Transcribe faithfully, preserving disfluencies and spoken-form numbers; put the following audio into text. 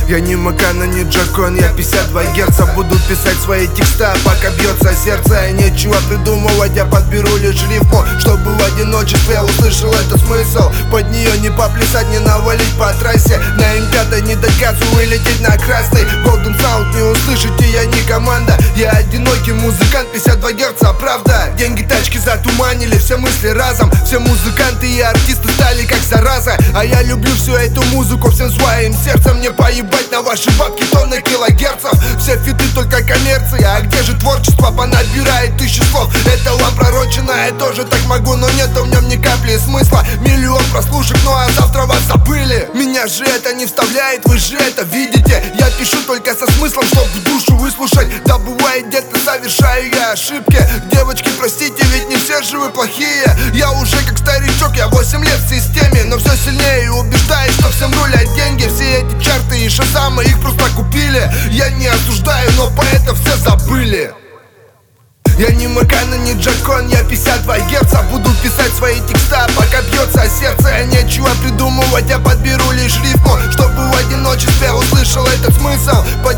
Я не Макана, не Джакон, я пятьдесят два герца. Буду писать свои текста, пока бьется сердце. Нечего придумывать, я подберу лишь рифму, чтобы в одиночестве услышал этот смысл. Под нее не поплясать, не навалить по трассе. На эм пять не дать газу и лететь на красный. Golden Sound не услышите, я не команда. Я одинокий музыкант, пятьдесят два герца, правда. Деньги, тачки затуманили все мысли разом. Все музыканты и артисты стали как зараза. А я люблю всю эту музыку всем своим сердцем. Не поебать на ваши бабки, тонны килогерцев. Все фиты только коммерция, а где же творчество? Понабирает тысячи слов, это вам пророчено. Я тоже так могу, но нет в нем ни капли смысла. Миллион прослушек, ну а завтра вас забыли. Меня же это не вставляет, вы же это видите. Я пишу только со смыслом, чтоб в душу выслушать. Да бывает где-то совершаю я ошибки. Девочки, простите, ведь не все же вы плохие. Я уже как старичок, я восемь лет в системе, но все сильнее убеждаюсь, что всем рулят деньги. Все эти чарты и шазамы, их просто купили. Я не осуждаю, но по это все забыли. Я не Макана, не Джакон, я пятьдесят два герца. Буду писать свои текста, пока бьется сердце. Нечего придумывать, я подберу лишь рифму, чтобы в одиночестве услышал этот смысл. Под